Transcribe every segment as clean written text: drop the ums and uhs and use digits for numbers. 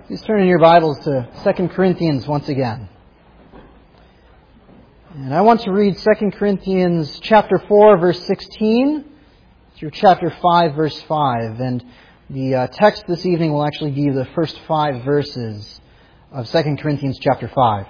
Please turn in your Bibles to 2 Corinthians once again. And I want to read 2 Corinthians chapter 4, verse 16 through chapter 5, verse 5. And the text this evening will actually be the first 5 verses of 2 Corinthians chapter 5.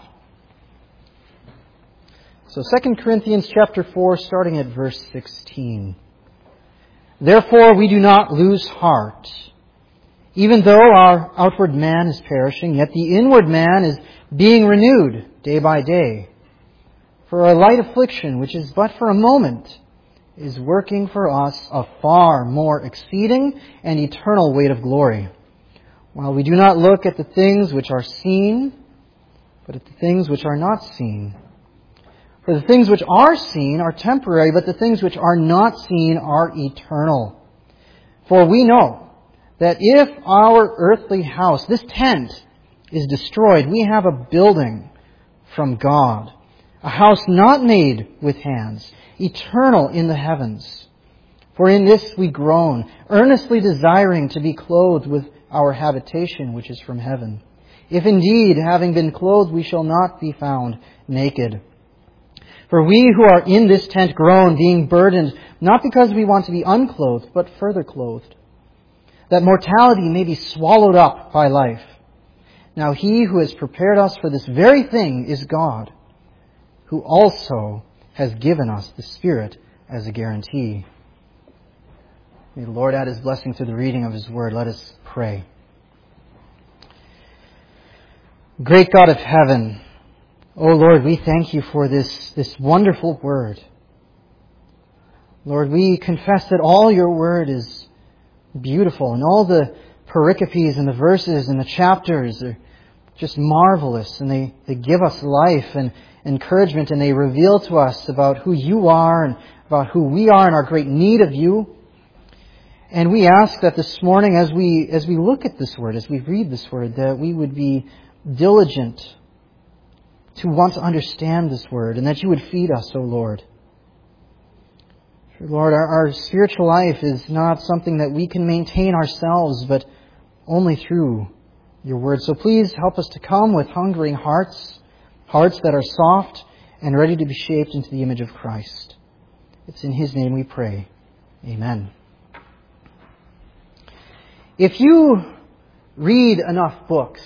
So 2 Corinthians chapter 4, starting at verse 16. Therefore we do not lose heart. Even though our outward man is perishing, yet the inward man is being renewed day by day. For our light affliction, which is but for a moment, is working for us a far more exceeding and eternal weight of glory. While we do not look at the things which are seen, but at the things which are not seen. For the things which are seen are temporary, but the things which are not seen are eternal. For we know that if our earthly house, this tent, is destroyed, we have a building from God, a house not made with hands, eternal in the heavens. For in this we groan, earnestly desiring to be clothed with our habitation which is from heaven. If indeed, having been clothed, we shall not be found naked. For we who are in this tent groan, being burdened, not because we want to be unclothed, but further clothed, that mortality may be swallowed up by life. Now He who has prepared us for this very thing is God, who also has given us the Spirit as a guarantee. May the Lord add His blessing to the reading of His Word. Let us pray. Great God of heaven, O Lord, we thank You for this wonderful Word. Lord, we confess that all Your Word is beautiful, and all the pericopes and the verses and the chapters are just marvelous, and they give us life and encouragement, and they reveal to us about who You are and about who we are and our great need of You. And we ask that this morning, as we look at this Word, as we read this Word, that we would be diligent to want to understand this Word, and that You would feed us, O Lord. Lord, our spiritual life is not something that we can maintain ourselves, but only through Your Word. So please help us to come with hungering hearts, hearts that are soft and ready to be shaped into the image of Christ. It's in His name we pray. Amen. If you read enough books,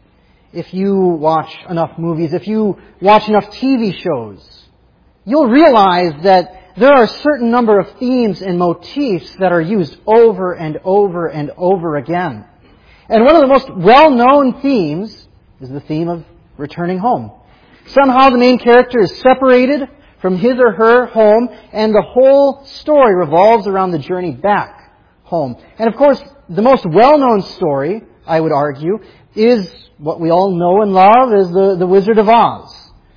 if you watch enough movies, if you watch enough TV shows, you'll realize that there are a certain number of themes and motifs that are used over and over and over again. And one of the most well-known themes is the theme of returning home. Somehow the main character is separated from his or her home, and the whole story revolves around the journey back home. And of course, the most well-known story, I would argue, is what we all know and love, is the Wizard of Oz.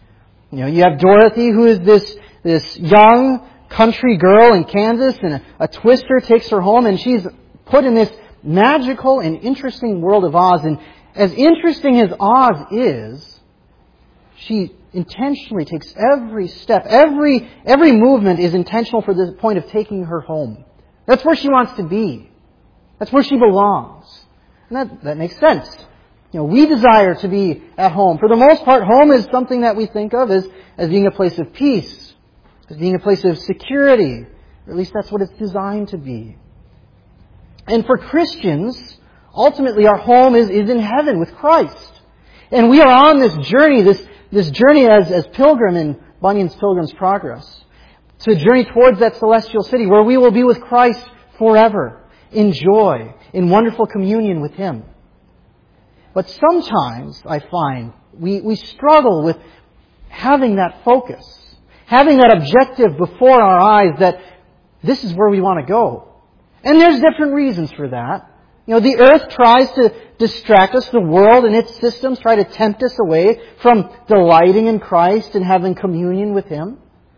You have Dorothy, who is this young country girl in Kansas, and a twister takes her home, and she's put in this magical and interesting world of Oz. And as interesting as Oz is, she intentionally takes every step, every movement is intentional for the point of taking her home. That's where she wants to be. That's where she belongs. And that makes sense. We desire to be at home. For the most part, home is something that we think of as being a place of peace, as being a place of security. Or at least that's what it's designed to be. And for Christians, ultimately our home is in heaven with Christ. And we are on this journey, this journey as pilgrim in Bunyan's Pilgrim's Progress, to journey towards that celestial city where we will be with Christ forever, in joy, in wonderful communion with Him. But sometimes, I find, we struggle with having that focus, having that objective before our eyes that this is where we want to go. And there's different reasons for that. The earth tries to distract us, the world and its systems try to tempt us away from delighting in Christ and having communion with Him.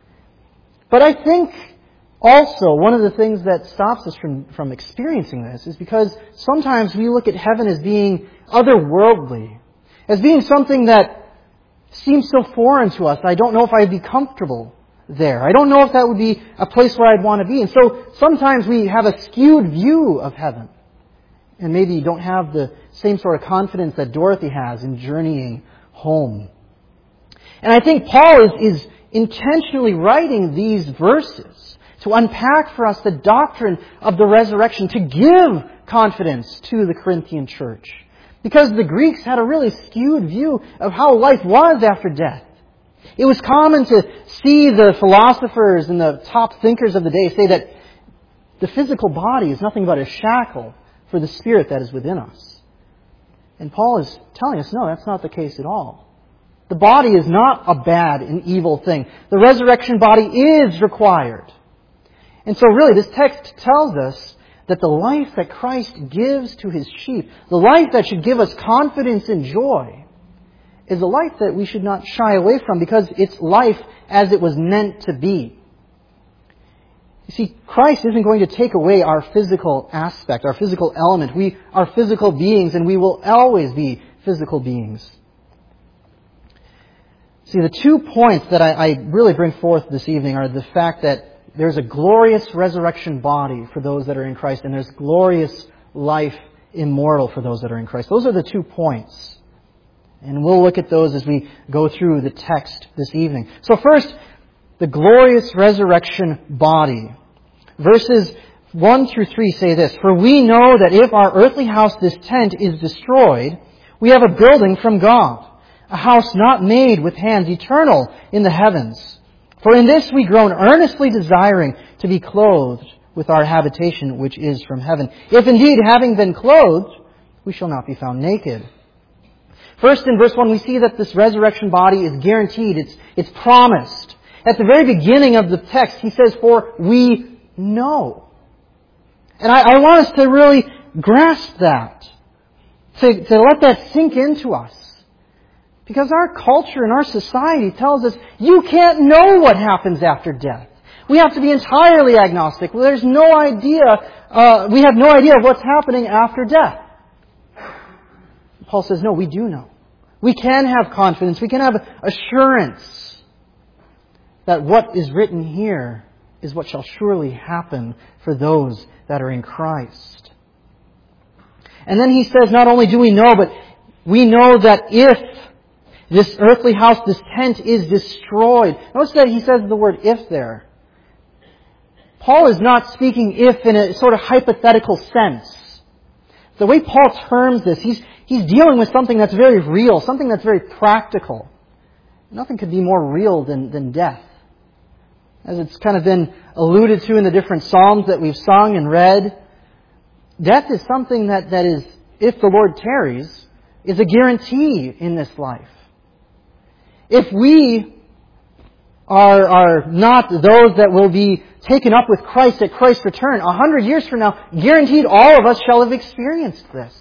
But I think also one of the things that stops us from experiencing this is because sometimes we look at heaven as being otherworldly, as being something that seems so foreign to us. I don't know if I'd be comfortable there. I don't know if that would be a place where I'd want to be. And so sometimes we have a skewed view of heaven. And maybe you don't have the same sort of confidence that Dorothy has in journeying home. And I think Paul is intentionally writing these verses to unpack for us the doctrine of the resurrection, to give confidence to the Corinthian church. Because the Greeks had a really skewed view of how life was after death. It was common to see the philosophers and the top thinkers of the day say that the physical body is nothing but a shackle for the spirit that is within us. And Paul is telling us, no, that's not the case at all. The body is not a bad and evil thing. The resurrection body is required. And so really this text tells us that the life that Christ gives to His sheep, the life that should give us confidence and joy, is a life that we should not shy away from because it's life as it was meant to be. You see, Christ isn't going to take away our physical aspect, our physical element. We are physical beings and we will always be physical beings. See, the 2 points that I really bring forth this evening are the fact that there's a glorious resurrection body for those that are in Christ, and there's glorious life immortal for those that are in Christ. Those are the 2 points. And we'll look at those as we go through the text this evening. So first, the glorious resurrection body. Verses 1 through 3 say this, "For we know that if our earthly house, this tent, is destroyed, we have a building from God, a house not made with hands, eternal in the heavens. For in this we groan, earnestly desiring to be clothed with our habitation which is from heaven. If indeed, having been clothed, we shall not be found naked." First, in verse 1, we see that this resurrection body is guaranteed. It's promised. At the very beginning of the text, he says, "For we know." And I want us to really grasp that, to let that sink into us. Because our culture and our society tells us you can't know what happens after death. We have to be entirely agnostic. Well, there's no idea, we have no idea of what's happening after death. Paul says, no, we do know. We can have confidence. We can have assurance that what is written here is what shall surely happen for those that are in Christ. And then he says, not only do we know, but we know that if this earthly house, this tent, is destroyed. Notice that he says the word "if" there. Paul is not speaking "if" in a sort of hypothetical sense. The way Paul terms this, he's dealing with something that's very real, something that's very practical. Nothing could be more real than death. As it's kind of been alluded to in the different psalms that we've sung and read, death is something that is, if the Lord tarries, is a guarantee in this life. If we are not those that will be taken up with Christ at Christ's return, 100 years from now, guaranteed all of us shall have experienced this.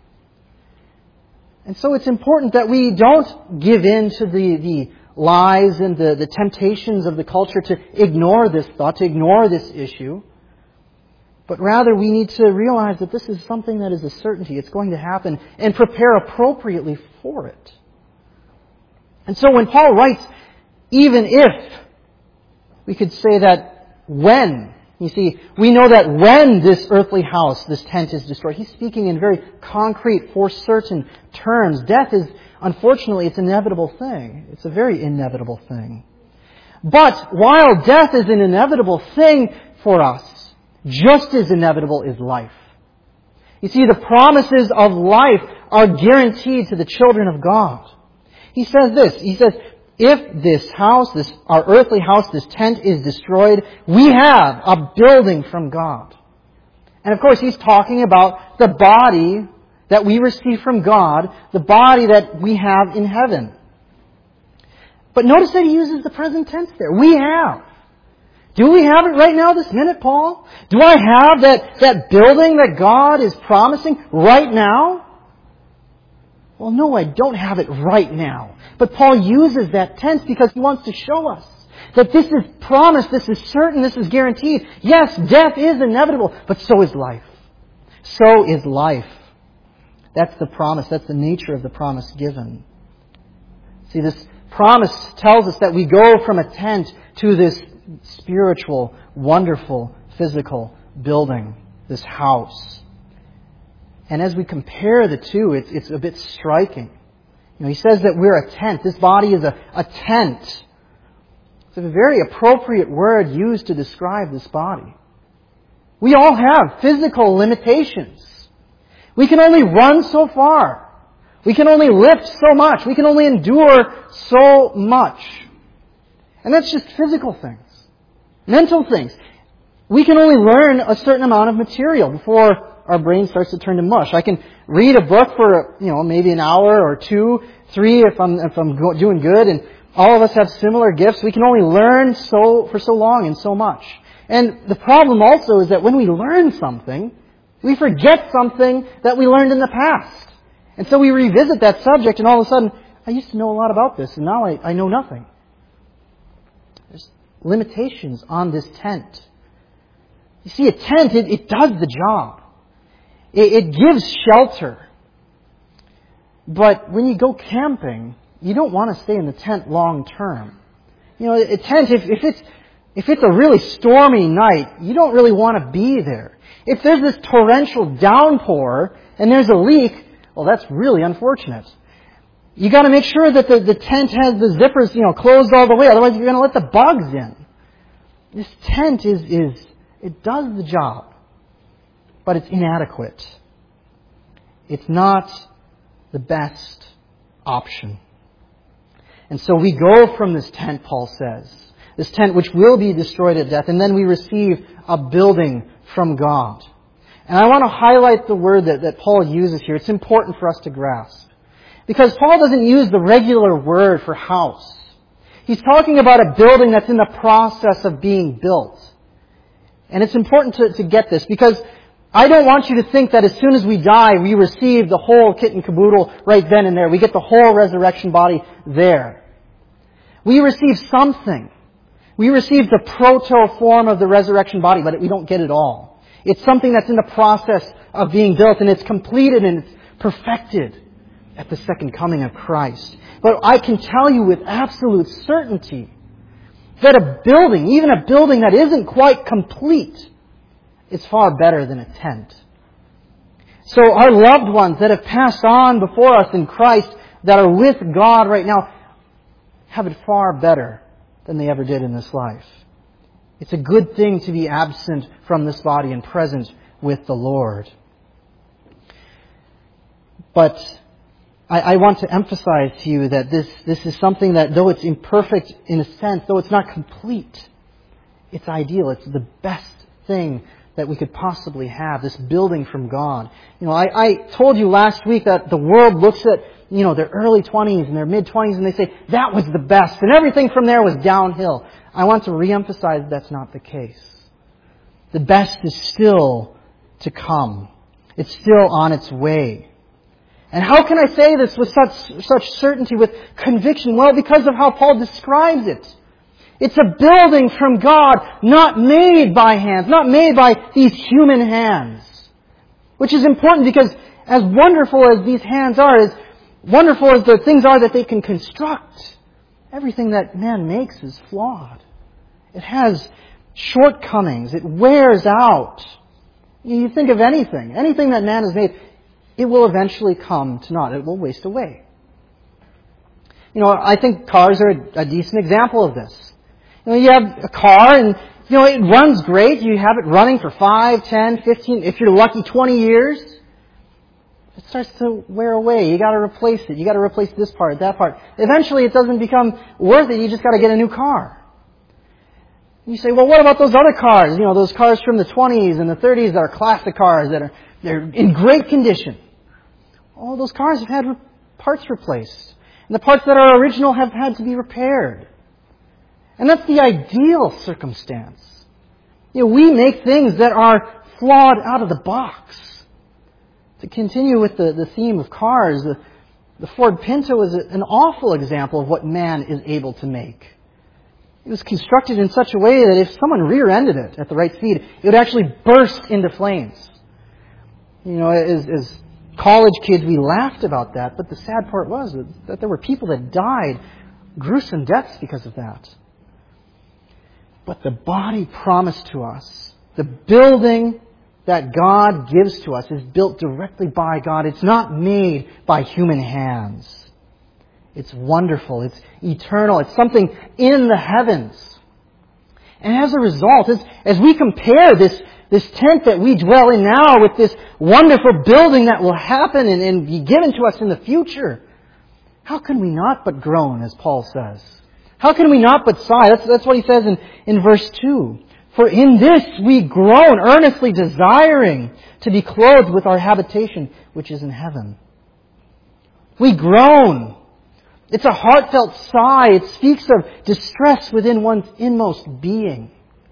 And so it's important that we don't give in to the lies and the temptations of the culture to ignore this thought, to ignore this issue. But rather we need to realize that this is something that is a certainty. It's going to happen, and prepare appropriately for it. And so when Paul writes, even if, we could say that when, you see, we know that when this earthly house, this tent, is destroyed, he's speaking in very concrete, for certain terms. Death is, unfortunately, it's an inevitable thing. It's a very inevitable thing. But while death is an inevitable thing for us, just as inevitable is life. You see, the promises of life are guaranteed to the children of God. He says this, he says, if this house, our earthly house, this tent is destroyed, we have a building from God. And of course, he's talking about the body that we receive from God, the body that we have in heaven. But notice that he uses the present tense there. We have. Do we have it right now this minute, Paul? Do I have that building that God is promising right now? Well, no, I don't have it right now. But Paul uses that tense because he wants to show us that this is promised, this is certain, this is guaranteed. Yes, death is inevitable, but so is life. So is life. That's the promise. That's the nature of the promise given. See, this promise tells us that we go from a tent to this spiritual, wonderful, physical building, this house. And as we compare the two, it's a bit striking. He says that we're a tent. This body is a tent. It's a very appropriate word used to describe this body. We all have physical limitations. We can only run so far. We can only lift so much. We can only endure so much. And that's just physical things. Mental things. We can only learn a certain amount of material before our brain starts to turn to mush. I can read a book for, maybe an hour or 2, 3 if I'm doing good, and all of us have similar gifts. We can only learn for so long and so much. And the problem also is that when we learn something, we forget something that we learned in the past. And so we revisit that subject, and all of a sudden, I used to know a lot about this, and now I know nothing. There's limitations on this tent. You see, a tent, it does the job. It gives shelter. But when you go camping, you don't want to stay in the tent long term. A tent, if it's a really stormy night, you don't really want to be there. If there's this torrential downpour and there's a leak, well, that's really unfortunate. You got to make sure that the tent has the zippers, closed all the way. Otherwise, you're going to let the bugs in. This tent it does the job, but it's inadequate. It's not the best option. And so we go from this tent, Paul says, this tent which will be destroyed at death, and then we receive a building from God. And I want to highlight the word that Paul uses here. It's important for us to grasp. Because Paul doesn't use the regular word for house. He's talking about a building that's in the process of being built. And it's important to get this, because I don't want you to think that as soon as we die, we receive the whole kit and caboodle right then and there. We get the whole resurrection body there. We receive something. We receive the proto-form of the resurrection body, but we don't get it all. It's something that's in the process of being built, and it's completed and it's perfected at the second coming of Christ. But I can tell you with absolute certainty that a building, even a building that isn't quite complete, is far better than a tent. So our loved ones that have passed on before us in Christ, that are with God right now, have it far better than they ever did in this life. It's a good thing to be absent from this body and present with the Lord. But I want to emphasize to you that this is something that, though it's imperfect in a sense, though it's not complete, it's ideal. It's the best thing that we could possibly have, this building from God. I told you last week that the world looks at, their early 20s and their mid-20s, and they say, that was the best, and everything from there was downhill. I want to reemphasize that's not the case. The best is still to come. It's still on its way. And how can I say this with such certainty, with conviction? Well, because of how Paul describes it. It's a building from God, not made by hands, not made by these human hands. Which is important, because as wonderful as these hands are, as wonderful as the things are that they can construct, everything that man makes is flawed. It has shortcomings. It wears out. You think of anything that man has made, it will eventually come to naught. It will waste away. I think cars are a decent example of this. You have a car and, it runs great. You have it running for 5, 10, 15, if you're lucky, 20 years. It starts to wear away. You got to replace it. You got to replace this part, that part. Eventually it doesn't become worth it. You just got to get a new car. You say, well, what about those other cars? Those cars from the 20s and the 30s that are classic cars they're in great condition. All those cars have had parts replaced. And the parts that are original have had to be repaired. And that's the ideal circumstance. We make things that are flawed out of the box. To continue with the theme of cars, the Ford Pinto is an awful example of what man is able to make. It was constructed in such a way that if someone rear-ended it at the right speed, it would actually burst into flames. As college kids, we laughed about that, but the sad part was that there were people that died gruesome deaths because of that. But the body promised to us, the building that God gives to us is built directly by God. It's not made by human hands. It's wonderful. It's eternal. It's something in the heavens. And as a result, as we compare this tent that we dwell in now with this wonderful building that will happen and be given to us in the future, how can we not but groan, as Paul says? How can we not but sigh? That's what he says in verse 2. For in this we groan, earnestly desiring to be clothed with our habitation, which is in heaven. We groan. It's a heartfelt sigh. It speaks of distress within one's inmost being.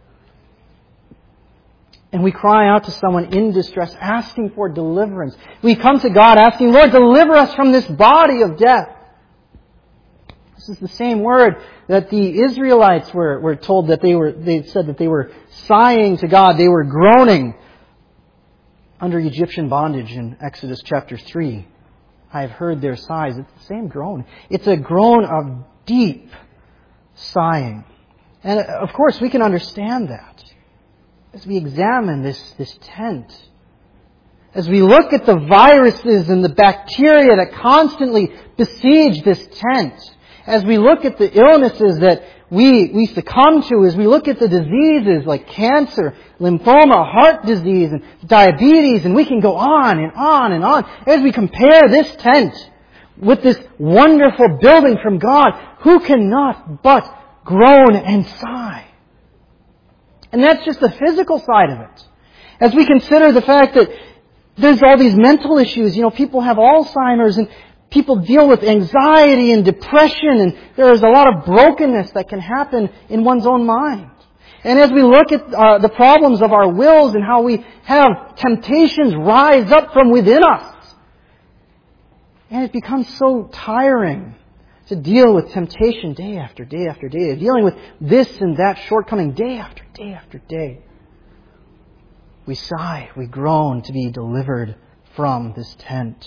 And we cry out to someone in distress, asking for deliverance. We come to God asking, Lord, deliver us from this body of death. This is the same word that the Israelites were told that they said that they were sighing to God. They were groaning under Egyptian bondage in Exodus chapter 3. I have heard their sighs. It's the same groan. It's a groan of deep sighing. And of course, we can understand that as we examine this tent. As we look at the viruses and the bacteria that constantly besiege this tent. As we look at the illnesses that we succumb to, as we look at the diseases like cancer, lymphoma, heart disease, and diabetes, and we can go on and on and on. As we compare this tent with this wonderful building from God, who cannot but groan and sigh? And that's just the physical side of it. As we consider the fact that there's all these mental issues, people have Alzheimer's and people deal with anxiety and depression, and there is a lot of brokenness that can happen in one's own mind. And as we look at the problems of our wills and how we have temptations rise up from within us, and it becomes so tiring to deal with temptation day after day after day, dealing with this and that shortcoming day after day after day. We sigh, we groan to be delivered from this tent.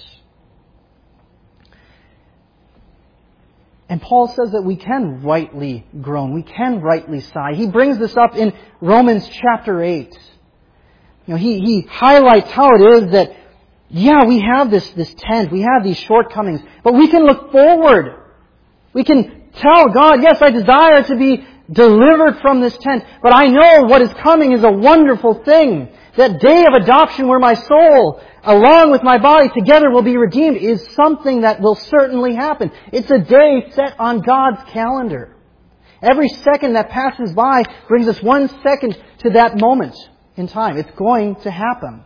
And Paul says that we can rightly groan. We can rightly sigh. He brings this up in Romans chapter 8. He highlights how it is that, we have this tent. We have these shortcomings. But we can look forward. We can tell God, yes, I desire to be delivered from this tent. But I know what is coming is a wonderful thing. That day of adoption where my soul, along with my body, together will be redeemed is something that will certainly happen. It's a day set on God's calendar. Every second that passes by brings us 1 second to that moment in time. It's going to happen.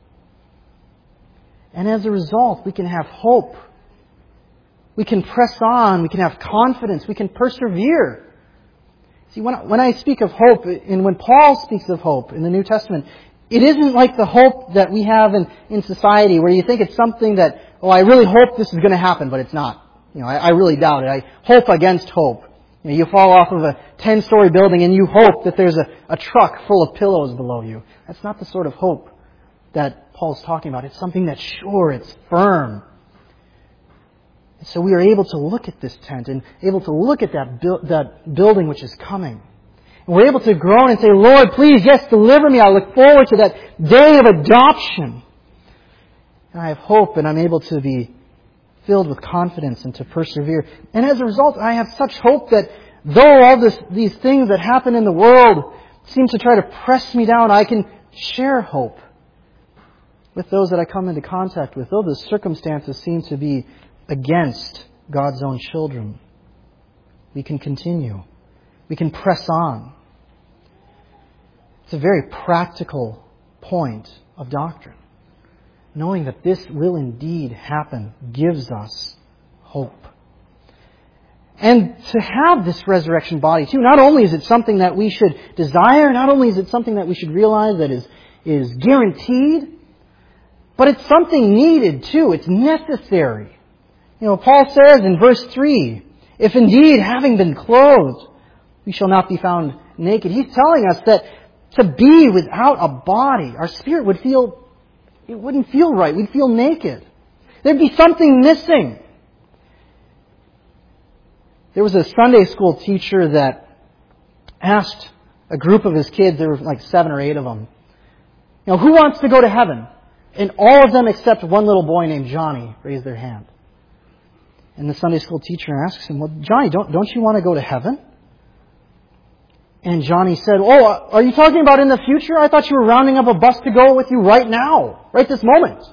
And as a result, we can have hope. We can press on. We can have confidence. We can persevere. See, when I speak of hope, and when Paul speaks of hope in the New Testament, it isn't like the hope that we have in society where you think it's something that, I really hope this is going to happen, but it's not. I really doubt it. I hope against hope. You fall off of a 10-story building and you hope that there's a truck full of pillows below you. That's not the sort of hope that Paul's talking about. It's something that's sure, it's firm. And so we are able to look at this tent and able to look at that building which is coming. And we're able to groan and say, Lord, please, yes, deliver me. I look forward to that day of adoption. And I have hope, and I'm able to be filled with confidence and to persevere. And as a result, I have such hope that though all these things that happen in the world seem to try to press me down, I can share hope with those that I come into contact with, though the circumstances seem to be against God's own children. We can continue. We can press on. It's a very practical point of doctrine. Knowing that this will indeed happen gives us hope. And to have this resurrection body too, not only is it something that we should desire, not only is it something that we should realize that is guaranteed, but it's something needed too. It's necessary. Paul says in verse 3, if indeed having been clothed, we shall not be found naked. He's telling us that to be without a body, our spirit wouldn't feel right. We'd feel naked. There'd be something missing. There was a Sunday school teacher that asked a group of his kids, there were like 7 or 8 of them, Now, who wants to go to heaven? And all of them except one little boy named Johnny raised their hand. And the Sunday school teacher asks him, well, Johnny, don't you want to go to heaven? And Johnny said, oh, are you talking about in the future? I thought you were rounding up a bus to go with you right now, right this moment.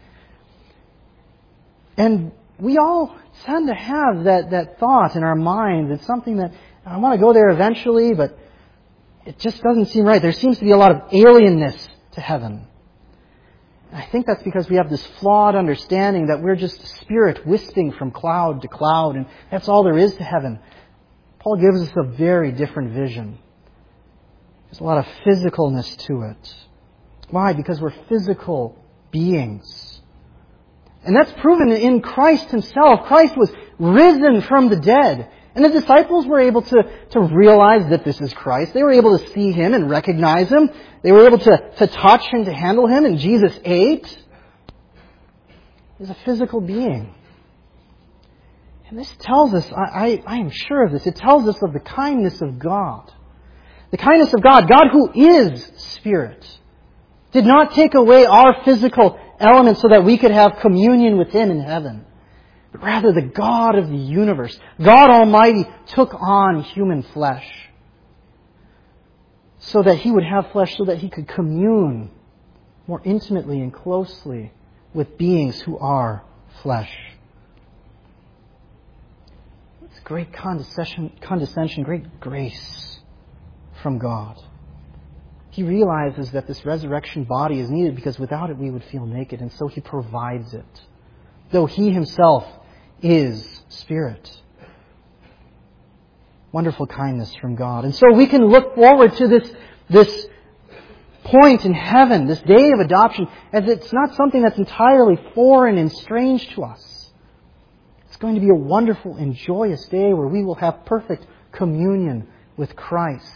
And we all tend to have that thought in our minds. It's something that I want to go there eventually, but it just doesn't seem right. There seems to be a lot of alienness to heaven. And I think that's because we have this flawed understanding that we're just spirit wisping from cloud to cloud, and that's all there is to heaven. Paul gives us a very different vision. There's a lot of physicalness to it. Why? Because we're physical beings. And that's proven in Christ Himself. Christ was risen from the dead. And the disciples were able to realize that this is Christ. They were able to see Him and recognize Him. They were able to touch and to handle Him. And Jesus ate. He's a physical being. And this tells us, I am sure of this, it tells us of the kindness of God. The kindness of God, God who is Spirit, did not take away our physical elements so that we could have communion with Him in heaven. But rather the God of the universe, God Almighty, took on human flesh so that He would have flesh, so that He could commune more intimately and closely with beings who are flesh. It's great condescension, great grace from God. He realizes that this resurrection body is needed because without it we would feel naked, and so He provides it, though He Himself is Spirit. Wonderful kindness from God. And so we can look forward to this point in heaven, this day of adoption, as it's not something that's entirely foreign and strange to us. It's going to be a wonderful and joyous day where we will have perfect communion with Christ.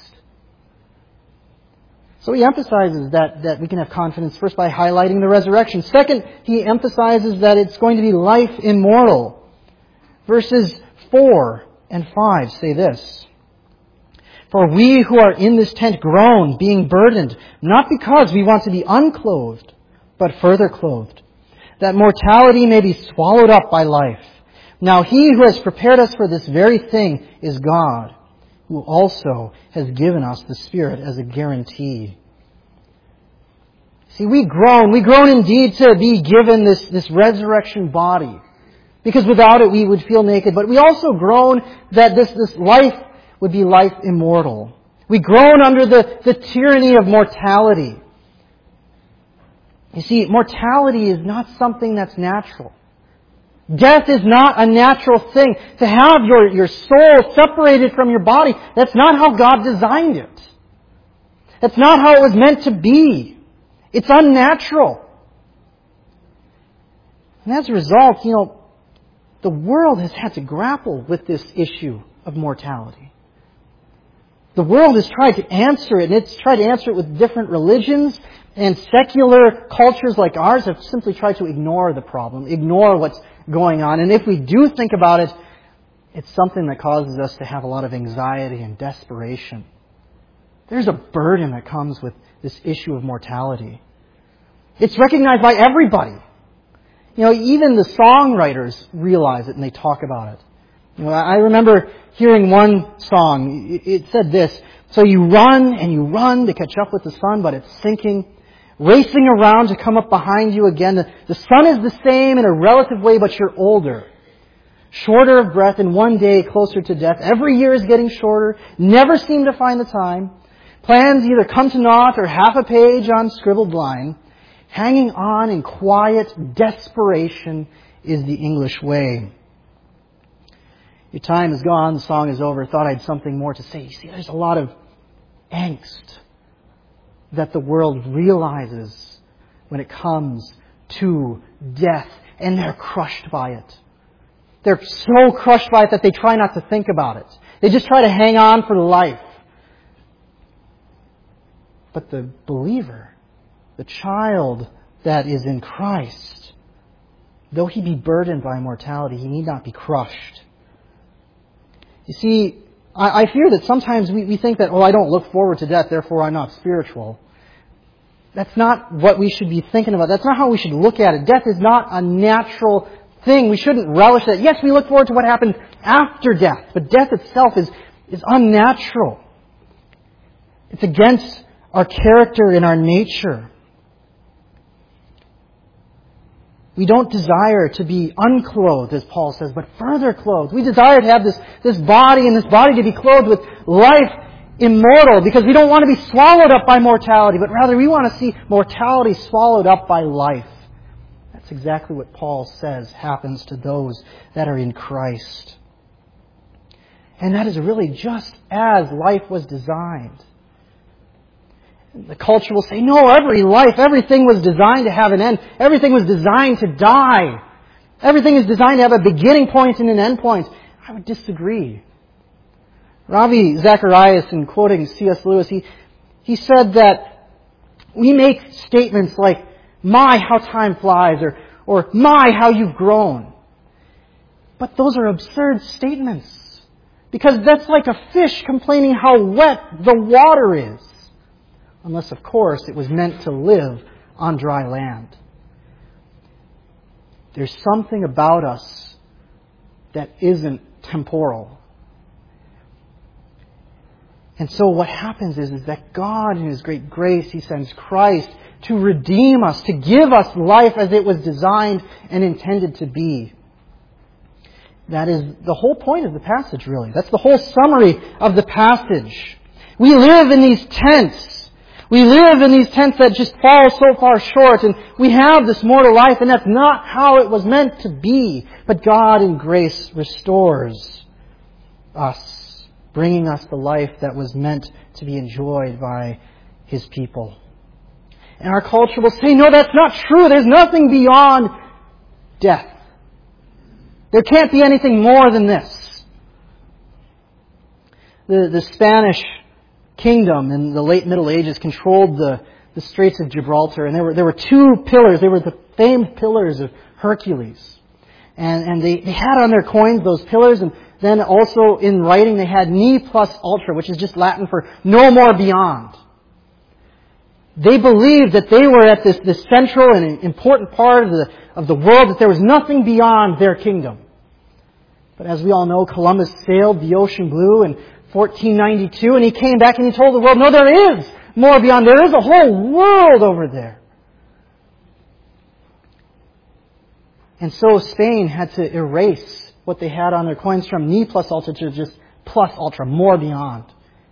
So he emphasizes that we can have confidence first by highlighting the resurrection. Second, he emphasizes that it's going to be life immortal. Verses 4 and 5 say this: For we who are in this tent groan, being burdened, not because we want to be unclothed, but further clothed, that mortality may be swallowed up by life. Now He who has prepared us for this very thing is God, who also has given us the Spirit as a guarantee. See, we groan indeed to be given this resurrection body, because without it we would feel naked. But we also groan that this life would be life immortal. We groan under the tyranny of mortality. You see, mortality is not something that's natural. Death is not a natural thing. To have your soul separated from your body, that's not how God designed it. That's not how it was meant to be. It's unnatural. And as a result, the world has had to grapple with this issue of mortality. The world has tried to answer it, and it's tried to answer it with different religions, and secular cultures like ours have simply tried to ignore the problem, ignore what's going on. And if we do think about it, it's something that causes us to have a lot of anxiety and desperation. There's a burden that comes with this issue of mortality. It's recognized by everybody. Even the songwriters realize it and they talk about it. I remember hearing one song. It said this: So you run and you run to catch up with the sun, but it's sinking. Racing around to come up behind you again. The sun is the same in a relative way, but you're older. Shorter of breath and one day closer to death. Every year is getting shorter. Never seem to find the time. Plans either come to naught or half a page on scribbled line. Hanging on in quiet desperation is the English way. Your time is gone. The song is over. Thought I had something more to say. You see, there's a lot of angst that the world realizes when it comes to death, and they're crushed by it. They're so crushed by it that they try not to think about it. They just try to hang on for life. But the believer, the child that is in Christ, though he be burdened by mortality, he need not be crushed. You see, I fear that sometimes we think that, I don't look forward to death, therefore I'm not spiritual. That's not what we should be thinking about. That's not how we should look at it. Death is not a natural thing. We shouldn't relish that. Yes, we look forward to what happens after death, but death itself is unnatural. It's against our character and our nature. We don't desire to be unclothed, as Paul says, but further clothed. We desire to have this body and this body to be clothed with life immortal, because we don't want to be swallowed up by mortality, but rather we want to see mortality swallowed up by life. That's exactly what Paul says happens to those that are in Christ. And that is really just as life was designed. The culture will say, no, everything was designed to have an end. Everything was designed to die. Everything is designed to have a beginning point and an end point. I would disagree. Ravi Zacharias, in quoting C.S. Lewis, he said that we make statements like, my, how time flies, or my, how you've grown. But those are absurd statements. Because that's like a fish complaining how wet the water is. Unless, of course, it was meant to live on dry land. There's something about us that isn't temporal. And so what happens is that God, in His great grace, He sends Christ to redeem us, to give us life as it was designed and intended to be. That is the whole point of the passage, really. That's the whole summary of the passage. We live in these tents. We live in these tents that just fall so far short, and we have this mortal life, and that's not how it was meant to be. But God in grace restores us, bringing us the life that was meant to be enjoyed by His people. And our culture will say, no, that's not true. There's nothing beyond death. There can't be anything more than this. The Spanish kingdom in the late Middle Ages controlled the Straits of Gibraltar, and there were two pillars. They were the famed pillars of Hercules. And they had on their coins those pillars, and then also in writing they had ne plus ultra, which is just Latin for no more beyond. They believed that they were at this central and important part of the world, that there was nothing beyond their kingdom. But as we all know, Columbus sailed the ocean blue in 1492, and he came back and he told the world, no, there is more beyond. There is a whole world over there. And so Spain had to erase what they had on their coins from ne plus ultra to just plus ultra, more beyond.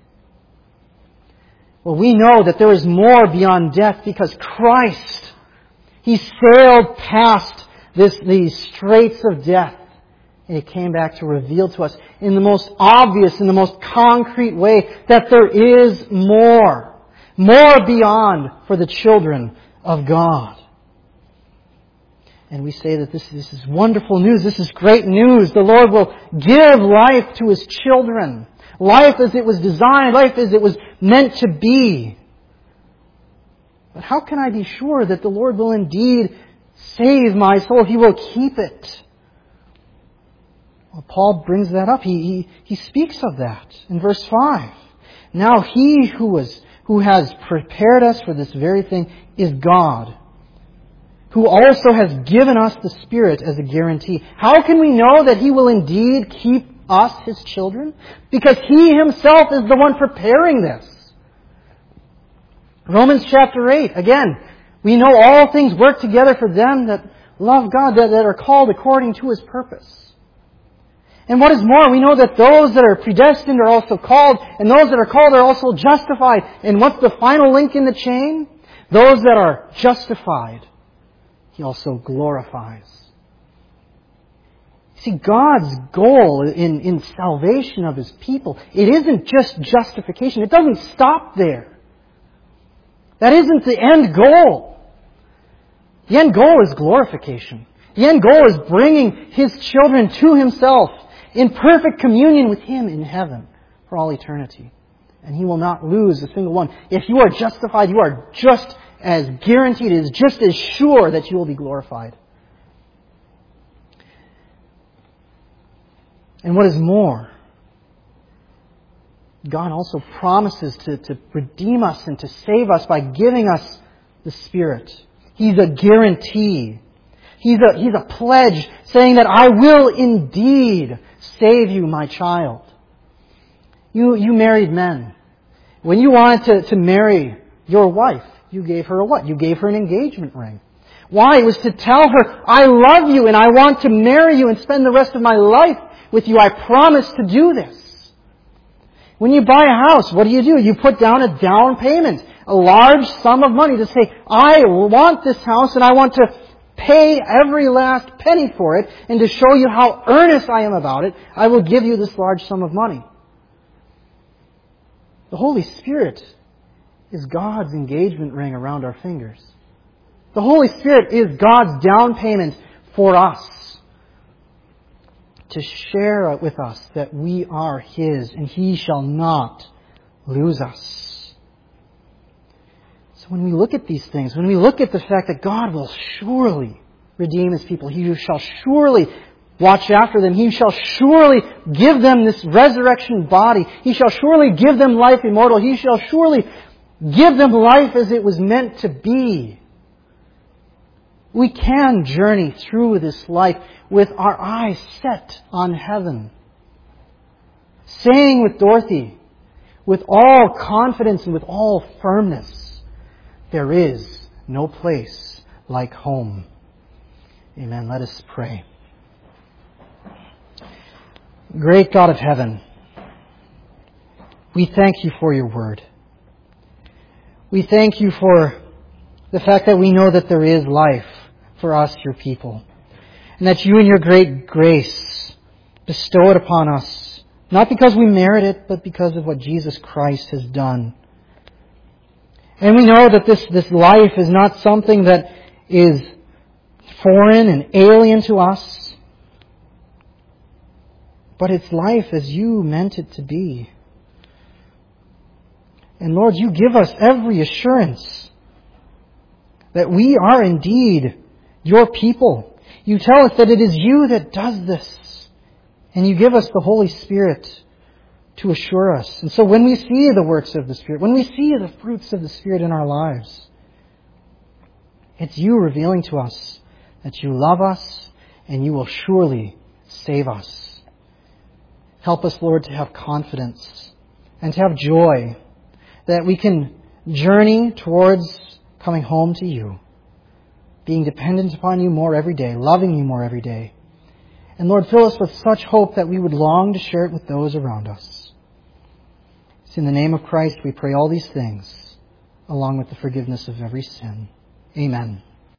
Well, we know that there is more beyond death because Christ, He sailed past these straits of death. And He came back to reveal to us in the most obvious, in the most concrete way, that there is more beyond for the children of God. And we say that this is wonderful news. This is great news. The Lord will give life to His children. Life as it was designed. Life as it was meant to be. But how can I be sure that the Lord will indeed save my soul? He will keep it. Well, Paul brings that up. He speaks of that in verse 5. Now He who has prepared us for this very thing is God, who also has given us the Spirit as a guarantee. How can we know that He will indeed keep us, His children? Because He Himself is the one preparing this. Romans chapter 8, again, we know all things work together for them that love God, that are called according to His purpose. And what is more, we know that those that are predestined are also called, and those that are called are also justified. And what's the final link in the chain? Those that are justified, He also glorifies. See, God's goal in salvation of His people, it isn't just justification. It doesn't stop there. That isn't the end goal. The end goal is glorification. The end goal is bringing His children to Himself in perfect communion with Him in heaven for all eternity. And He will not lose a single one. If you are justified, you are just as guaranteed, it is just as sure that you will be glorified. And what is more, God also promises to redeem us and to save us by giving us the Spirit. He's a guarantee. He's a pledge saying that I will indeed save you, my child. You married men. When you wanted to marry your wife, you gave her a what? You gave her an engagement ring. Why? It was to tell her, I love you and I want to marry you and spend the rest of my life with you. I promise to do this. When you buy a house, what do? You put down a down payment, a large sum of money to say, I want this house and I want to pay every last penny for it, and to show you how earnest I am about it, I will give you this large sum of money. The Holy Spirit is God's engagement ring around our fingers. The Holy Spirit is God's down payment for us, to share with us that we are His and He shall not lose us. So when we look at these things, when we look at the fact that God will surely redeem His people, He shall surely watch after them, He shall surely give them this resurrection body, He shall surely give them life immortal, He shall surely give them life as it was meant to be. We can journey through this life with our eyes set on heaven, saying with Dorothy, with all confidence and with all firmness, there is no place like home. Amen. Let us pray. Great God of heaven, we thank You for Your word. We thank You for the fact that we know that there is life for us, Your people, and that You in Your great grace bestow it upon us, not because we merit it, but because of what Jesus Christ has done. And we know that this life is not something that is foreign and alien to us, but it's life as You meant it to be. And Lord, You give us every assurance that we are indeed Your people. You tell us that it is You that does this, and You give us the Holy Spirit to assure us. And so when we see the works of the Spirit, when we see the fruits of the Spirit in our lives, it's You revealing to us that You love us and You will surely save us. Help us, Lord, to have confidence and to have joy that we can journey towards coming home to You, being dependent upon You more every day, loving You more every day. And Lord, fill us with such hope that we would long to share it with those around us. It's in the name of Christ we pray all these things, along with the forgiveness of every sin. Amen.